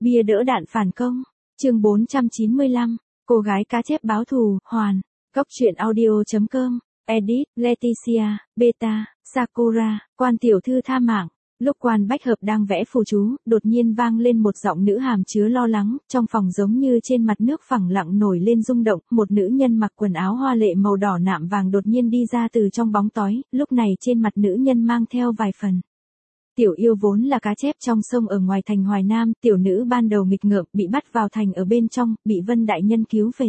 Bia đỡ đạn phản công. Chương 495. Cô gái cá chép báo thù, hoàn. Góc truyện audio.com. Edit, Leticia, Beta, Sakura, Quan tiểu thư tha mạng. Lúc Quan Bách Hợp đang vẽ phù chú, đột nhiên vang lên một giọng nữ hàm chứa lo lắng, trong phòng giống như trên mặt nước phẳng lặng nổi lên rung động, một nữ nhân mặc quần áo hoa lệ màu đỏ nạm vàng đột nhiên đi ra từ trong bóng tối, lúc này trên mặt nữ nhân mang theo vài phần. Tiểu yêu vốn là cá chép trong sông ở ngoài thành Hoài Nam, tiểu nữ ban đầu nghịch ngợm bị bắt vào thành ở bên trong, bị Vân đại nhân cứu về.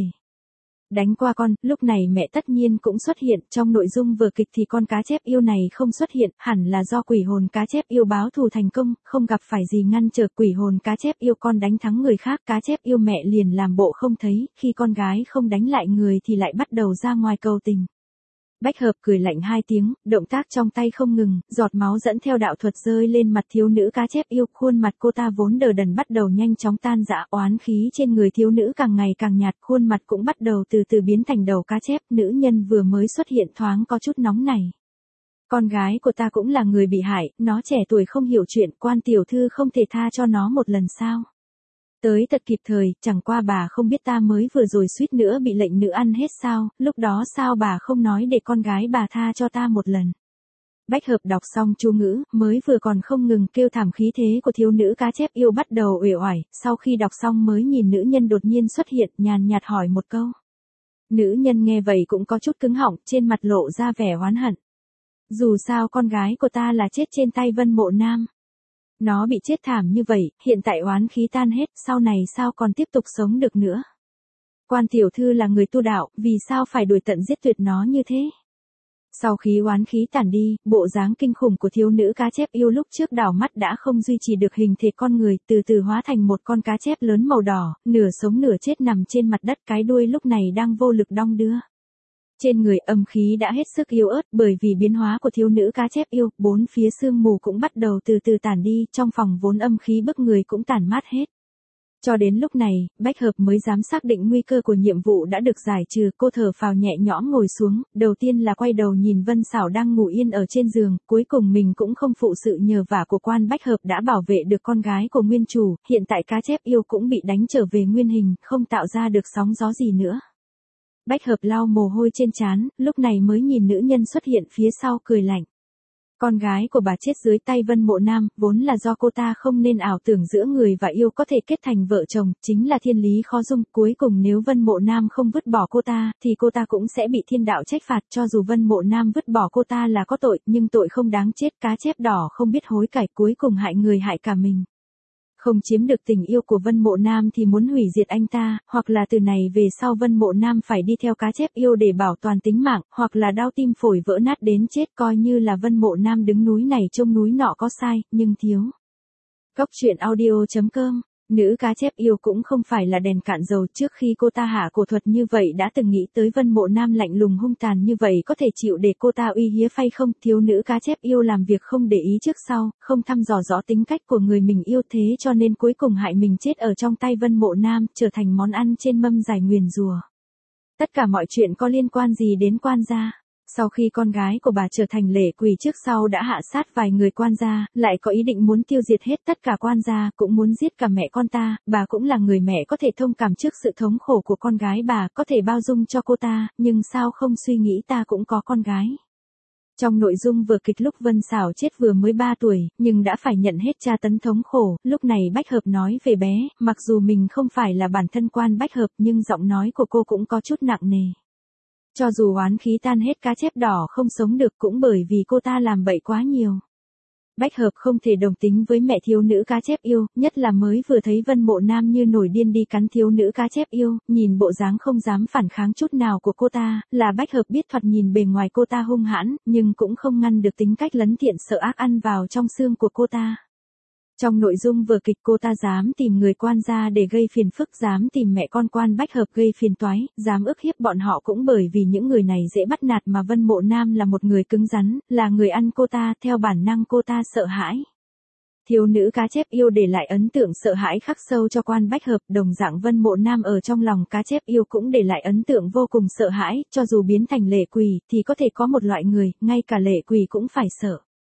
Đánh qua con, lúc này mẹ tất nhiên cũng xuất hiện, trong nội dung vở kịch thì con cá chép yêu này không xuất hiện, hẳn là do quỷ hồn cá chép yêu báo thù thành công, không gặp phải gì ngăn trở quỷ hồn cá chép yêu con đánh thắng người khác, cá chép yêu mẹ liền làm bộ không thấy, khi con gái không đánh lại người thì lại bắt đầu ra ngoài cầu tình. Bách Hợp cười lạnh hai tiếng, động tác trong tay không ngừng, giọt máu dẫn theo đạo thuật rơi lên mặt thiếu nữ cá chép yêu, khuôn mặt cô ta vốn đờ đần bắt đầu nhanh chóng tan rã, oán khí trên người thiếu nữ càng ngày càng nhạt, khuôn mặt cũng bắt đầu từ từ biến thành đầu cá chép, nữ nhân vừa mới xuất hiện thoáng có chút nóng này. Con gái của ta cũng là người bị hại, nó trẻ tuổi không hiểu chuyện, Quan tiểu thư không thể tha cho nó một lần sao? Tới thật kịp thời, chẳng qua bà không biết ta mới vừa rồi suýt nữa bị lệnh nữ ăn hết sao, lúc đó sao bà không nói để con gái bà tha cho ta một lần. Bách Hợp đọc xong chú ngữ, mới vừa còn không ngừng kêu thảm, khí thế của thiếu nữ cá chép yêu bắt đầu uể oải, sau khi đọc xong mới nhìn nữ nhân đột nhiên xuất hiện, nhàn nhạt hỏi một câu. Nữ nhân nghe vậy cũng có chút cứng họng, trên mặt lộ ra vẻ oán hận. Dù sao con gái của ta là chết trên tay Vân Mộ Nam. Nó bị chết thảm như vậy, hiện tại oán khí tan hết, sau này sao còn tiếp tục sống được nữa. Quan tiểu thư là người tu đạo, vì sao phải đuổi tận giết tuyệt nó như thế? Sau khi oán khí tản đi, bộ dáng kinh khủng của thiếu nữ cá chép yêu lúc trước đảo mắt đã không duy trì được hình thể con người, từ từ hóa thành một con cá chép lớn màu đỏ, nửa sống nửa chết nằm trên mặt đất, cái đuôi lúc này đang vô lực đong đưa. Trên người âm khí đã hết sức yếu ớt, bởi vì biến hóa của thiếu nữ cá chép yêu, bốn phía sương mù cũng bắt đầu từ từ tản đi, trong phòng vốn âm khí bức người cũng tản mát hết. Cho đến lúc này, Bách Hợp mới dám xác định nguy cơ của nhiệm vụ đã được giải trừ, cô thở phào nhẹ nhõm ngồi xuống, đầu tiên là quay đầu nhìn Vân Sảo đang ngủ yên ở trên giường, cuối cùng mình cũng không phụ sự nhờ vả của Quan Bách Hợp đã bảo vệ được con gái của nguyên chủ, hiện tại cá chép yêu cũng bị đánh trở về nguyên hình, không tạo ra được sóng gió gì nữa. Bách Hợp lau mồ hôi trên trán, lúc này mới nhìn nữ nhân xuất hiện phía sau cười lạnh. Con gái của bà chết dưới tay Vân Mộ Nam, vốn là do cô ta không nên ảo tưởng giữa người và yêu có thể kết thành vợ chồng, chính là thiên lý khó dung, cuối cùng nếu Vân Mộ Nam không vứt bỏ cô ta, thì cô ta cũng sẽ bị thiên đạo trách phạt, cho dù Vân Mộ Nam vứt bỏ cô ta là có tội, nhưng tội không đáng chết, cá chép đỏ không biết hối cải, cuối cùng hại người hại cả mình. Không chiếm được tình yêu của Vân Mộ Nam thì muốn hủy diệt anh ta, hoặc là từ này về sau Vân Mộ Nam phải đi theo cá chép yêu để bảo toàn tính mạng, hoặc là đau tim phổi vỡ nát đến chết, coi như là Vân Mộ Nam đứng núi này trông núi nọ có sai, nhưng thiếu. Góc truyện audio.com. Nữ cá chép yêu cũng không phải là đèn cạn dầu, trước khi cô ta hạ cổ thuật như vậy đã từng nghĩ tới Vân Mộ Nam lạnh lùng hung tàn như vậy có thể chịu để cô ta uy hiếp hay không, thiếu nữ cá chép yêu làm việc không để ý trước sau, không thăm dò rõ tính cách của người mình yêu, thế cho nên cuối cùng hại mình chết ở trong tay Vân Mộ Nam, trở thành món ăn trên mâm giải nguyền rủa. Tất cả mọi chuyện có liên quan gì đến Quan gia? Sau khi con gái của bà trở thành lệ quỷ trước sau đã hạ sát vài người Quan gia, lại có ý định muốn tiêu diệt hết tất cả Quan gia, cũng muốn giết cả mẹ con ta, bà cũng là người mẹ có thể thông cảm trước sự thống khổ của con gái bà, có thể bao dung cho cô ta, nhưng sao không suy nghĩ ta cũng có con gái. Trong nội dung vở kịch lúc Vân Sảo chết vừa mới 3 tuổi, nhưng đã phải nhận hết tra tấn thống khổ, lúc này Bách Hợp nói về bé, mặc dù mình không phải là bản thân Quan Bách Hợp nhưng giọng nói của cô cũng có chút nặng nề. Cho dù oán khí tan hết cá chép đỏ không sống được cũng bởi vì cô ta làm bậy quá nhiều. Bách Hợp không thể đồng tính với mẹ thiếu nữ cá chép yêu, nhất là mới vừa thấy Vân Mộ Nam như nổi điên đi cắn thiếu nữ cá chép yêu, nhìn bộ dáng không dám phản kháng chút nào của cô ta, là Bách Hợp biết thoạt nhìn bề ngoài cô ta hung hãn, nhưng cũng không ngăn được tính cách lấn thiện sợ ác ăn vào trong xương của cô ta. Trong nội dung vở kịch cô ta dám tìm người Quan gia để gây phiền phức, dám tìm mẹ con Quan Bách Hợp gây phiền toái, dám ức hiếp bọn họ cũng bởi vì những người này dễ bắt nạt mà Vân Mộ Nam là một người cứng rắn, là người ăn cô ta, theo bản năng cô ta sợ hãi. Thiếu nữ cá chép yêu để lại ấn tượng sợ hãi khắc sâu cho Quan Bách Hợp, đồng dạng Vân Mộ Nam ở trong lòng cá chép yêu cũng để lại ấn tượng vô cùng sợ hãi, cho dù biến thành lệ quỷ thì có thể có một loại người, ngay cả lệ quỷ cũng phải sợ.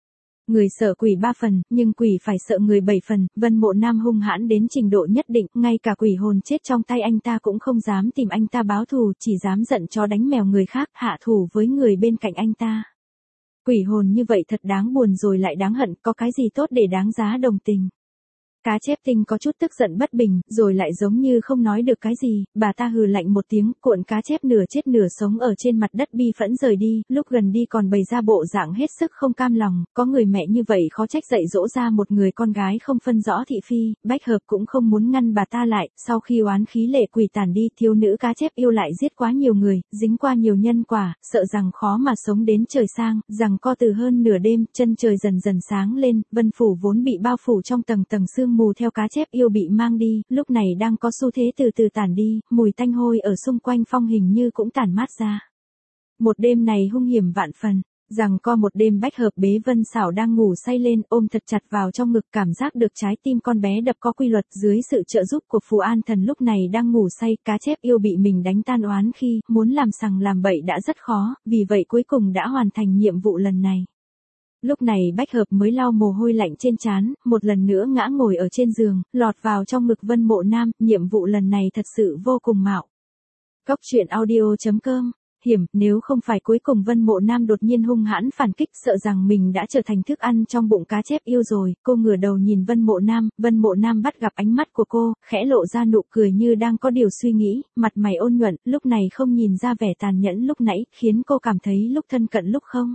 Người sợ quỷ 3 phần, nhưng quỷ phải sợ người 7 phần, Vân Mộ Nam hung hãn đến trình độ nhất định, ngay cả quỷ hồn chết trong tay anh ta cũng không dám tìm anh ta báo thù, chỉ dám giận chó đánh mèo người khác, hạ thủ với người bên cạnh anh ta. Quỷ hồn như vậy thật đáng buồn rồi lại đáng hận, có cái gì tốt để đáng giá đồng tình. Cá chép tinh có chút tức giận bất bình, rồi lại giống như không nói được cái gì, bà ta hừ lạnh một tiếng, cuộn cá chép nửa chết nửa sống ở trên mặt đất bi phẫn rời đi, lúc gần đi còn bày ra bộ dạng hết sức không cam lòng, có người mẹ như vậy khó trách dạy dỗ ra một người con gái không phân rõ thị phi, Bách Hợp cũng không muốn ngăn bà ta lại, sau khi oán khí lệ quỷ tàn đi, thiếu nữ cá chép yêu lại giết quá nhiều người, dính qua nhiều nhân quả, sợ rằng khó mà sống đến trời sang, rằng co từ hơn nửa đêm, chân trời dần dần sáng lên, Vân Phủ vốn bị bao phủ trong tầng tầng sương mù theo cá chép yêu bị mang đi, lúc này đang có xu thế từ từ tản đi, mùi tanh hôi ở xung quanh phong hình như cũng tản mát ra. Một đêm này hung hiểm vạn phần, rằng co một đêm Bách Hợp bế Vân Xảo đang ngủ say lên, ôm thật chặt vào trong ngực, cảm giác được trái tim con bé đập có quy luật, dưới sự trợ giúp của Phù An Thần lúc này đang ngủ say, cá chép yêu bị mình đánh tan oán khi muốn làm sằng làm bậy đã rất khó, vì vậy cuối cùng đã hoàn thành nhiệm vụ lần này. Lúc này Bách Hợp mới lau mồ hôi lạnh trên trán, một lần nữa ngã ngồi ở trên giường, lọt vào trong ngực Vân Mộ Nam, nhiệm vụ lần này thật sự vô cùng mạo. Cốc truyện audio.com, hiểm, nếu không phải cuối cùng Vân Mộ Nam đột nhiên hung hãn phản kích, sợ rằng mình đã trở thành thức ăn trong bụng cá chép yêu rồi, cô ngửa đầu nhìn Vân Mộ Nam bắt gặp ánh mắt của cô, khẽ lộ ra nụ cười như đang có điều suy nghĩ, mặt mày ôn nhuận, lúc này không nhìn ra vẻ tàn nhẫn lúc nãy, khiến cô cảm thấy lúc thân cận lúc không.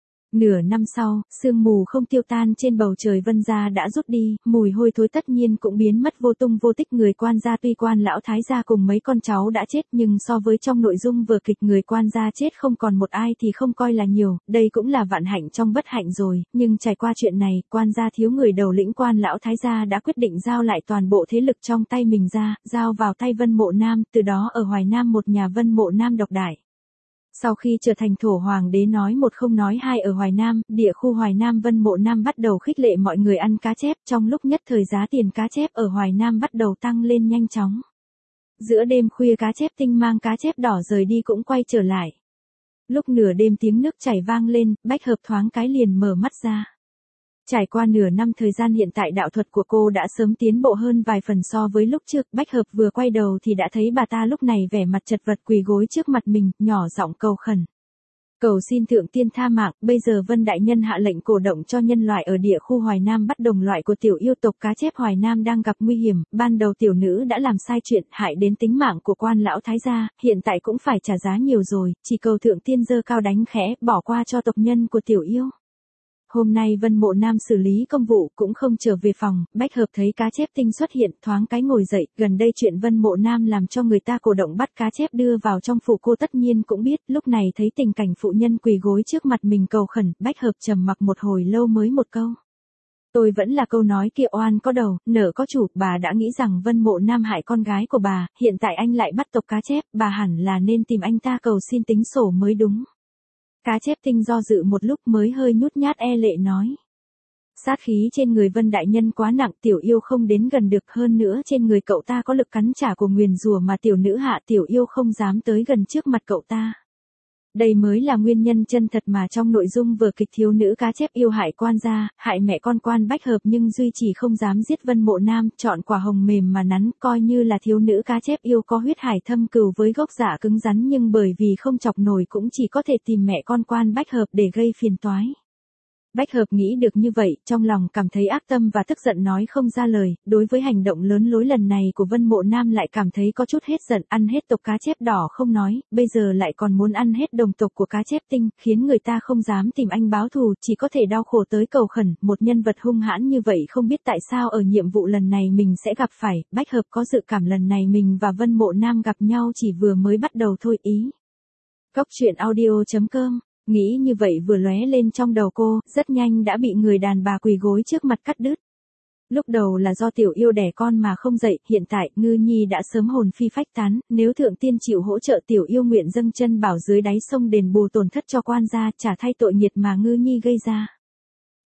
Nửa năm sau, sương mù không tiêu tan trên bầu trời Vân gia đã rút đi, mùi hôi thối tất nhiên cũng biến mất vô tung vô tích. Người quan gia tuy quan lão thái gia cùng mấy con cháu đã chết, nhưng so với trong nội dung vở kịch người quan gia chết không còn một ai thì không coi là nhiều, đây cũng là vạn hạnh trong bất hạnh rồi, nhưng trải qua chuyện này, quan gia thiếu người đầu lĩnh quan lão thái gia đã quyết định giao lại toàn bộ thế lực trong tay mình ra, giao vào tay Vân Mộ Nam, từ đó ở Hoài Nam một nhà Vân Mộ Nam độc đại. Sau khi trở thành thổ hoàng đế nói một không nói hai ở Hoài Nam, địa khu Hoài Nam Vân Mộ Nam bắt đầu khích lệ mọi người ăn cá chép, trong lúc nhất thời giá tiền cá chép ở Hoài Nam bắt đầu tăng lên nhanh chóng. Giữa đêm khuya cá chép tinh mang cá chép đỏ rời đi cũng quay trở lại. Lúc nửa đêm tiếng nước chảy vang lên, Bách Hợp thoáng cái liền mở mắt ra. Trải qua nửa năm thời gian hiện tại đạo thuật của cô đã sớm tiến bộ hơn vài phần so với lúc trước, Bách Hợp vừa quay đầu thì đã thấy bà ta lúc này vẻ mặt chật vật quỳ gối trước mặt mình, nhỏ giọng cầu khẩn. Cầu xin thượng tiên tha mạng, bây giờ Vân Đại Nhân hạ lệnh cổ động cho nhân loại ở địa khu Hoài Nam bắt đồng loại của tiểu yêu tộc cá chép Hoài Nam đang gặp nguy hiểm, ban đầu tiểu nữ đã làm sai chuyện, hại đến tính mạng của quan lão thái gia, hiện tại cũng phải trả giá nhiều rồi, chỉ cầu thượng tiên giơ cao đánh khẽ, bỏ qua cho tộc nhân của tiểu yêu. Hôm nay Vân Mộ Nam xử lý công vụ cũng không trở về phòng, Bách Hợp thấy cá chép tinh xuất hiện, thoáng cái ngồi dậy, gần đây chuyện Vân Mộ Nam làm cho người ta cổ động bắt cá chép đưa vào trong phủ cô tất nhiên cũng biết, lúc này thấy tình cảnh phụ nhân quỳ gối trước mặt mình cầu khẩn, Bách Hợp trầm mặc một hồi lâu mới một câu. Tôi vẫn là câu nói kia, oan có đầu, nợ có chủ, bà đã nghĩ rằng Vân Mộ Nam hại con gái của bà, hiện tại anh lại bắt tộc cá chép, bà hẳn là nên tìm anh ta cầu xin tính sổ mới đúng. Cá chép tinh do dự một lúc mới hơi nhút nhát e lệ nói. Sát khí trên người Vân Đại Nhân quá nặng, tiểu yêu không đến gần được, hơn nữa trên người cậu ta có lực cắn trả của nguyền rủa mà tiểu nữ hạ, tiểu yêu không dám tới gần trước mặt cậu ta. Đây mới là nguyên nhân chân thật mà trong nội dung vở kịch thiếu nữ cá chép yêu hại quan gia, hại mẹ con quan Bách Hợp nhưng duy chỉ không dám giết Vân Mộ Nam, chọn quả hồng mềm mà nắn, coi như là thiếu nữ cá chép yêu có huyết hải thâm cừu với gốc dạ cứng rắn, nhưng bởi vì không chọc nổi cũng chỉ có thể tìm mẹ con quan Bách Hợp để gây phiền toái. Bách Hợp nghĩ được như vậy, trong lòng cảm thấy ác tâm và tức giận nói không ra lời, đối với hành động lớn lối lần này của Vân Mộ Nam lại cảm thấy có chút hết giận, ăn hết tộc cá chép đỏ không nói, bây giờ lại còn muốn ăn hết đồng tộc của cá chép tinh, khiến người ta không dám tìm anh báo thù, chỉ có thể đau khổ tới cầu khẩn, một nhân vật hung hãn như vậy không biết tại sao ở nhiệm vụ lần này mình sẽ gặp phải, Bách Hợp có dự cảm lần này mình và Vân Mộ Nam gặp nhau chỉ vừa mới bắt đầu thôi ý. Cốc truyện audio.com. Nghĩ như vậy vừa lóe lên trong đầu cô, rất nhanh đã bị người đàn bà quỳ gối trước mặt cắt đứt. Lúc đầu là do tiểu yêu đẻ con mà không dậy, hiện tại Ngư Nhi đã sớm hồn phi phách tán, nếu thượng tiên chịu hỗ trợ tiểu yêu nguyện dâng chân bảo dưới đáy sông đền bù tổn thất cho quan gia, trả thay tội nghiệt mà Ngư Nhi gây ra.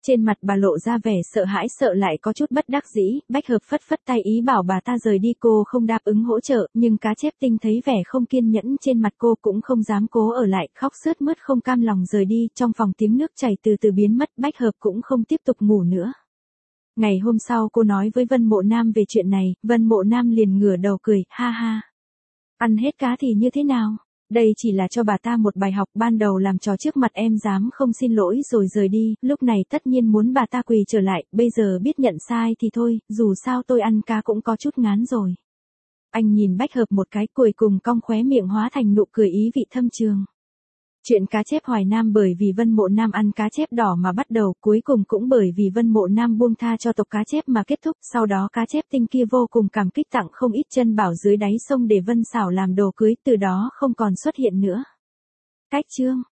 Trên mặt bà lộ ra vẻ sợ hãi sợ lại có chút bất đắc dĩ, Bách Hợp phất phất tay ý bảo bà ta rời đi, cô không đáp ứng hỗ trợ, nhưng cá chép tinh thấy vẻ không kiên nhẫn trên mặt cô cũng không dám cố ở lại, khóc sướt mướt không cam lòng rời đi, trong phòng tiếng nước chảy từ từ biến mất, Bách Hợp cũng không tiếp tục ngủ nữa. Ngày hôm sau cô nói với Vân Mộ Nam về chuyện này, Vân Mộ Nam liền ngửa đầu cười, ha ha. Ăn hết cá thì như thế nào? Đây chỉ là cho bà ta một bài học, ban đầu làm trò trước mặt em dám không xin lỗi rồi rời đi, lúc này tất nhiên muốn bà ta quỳ trở lại, bây giờ biết nhận sai thì thôi, dù sao tôi ăn cá cũng có chút ngán rồi. Anh nhìn Bách Hợp một cái, cuối cùng cong khóe miệng hóa thành nụ cười ý vị thâm trường. Chuyện cá chép Hoài Nam bởi vì Vân Mộ Nam ăn cá chép đỏ mà bắt đầu, cuối cùng cũng bởi vì Vân Mộ Nam buông tha cho tộc cá chép mà kết thúc, sau đó cá chép tinh kia vô cùng cảm kích tặng không ít chân bảo dưới đáy sông để Vân Xảo làm đồ cưới, từ đó không còn xuất hiện nữa. Cách chương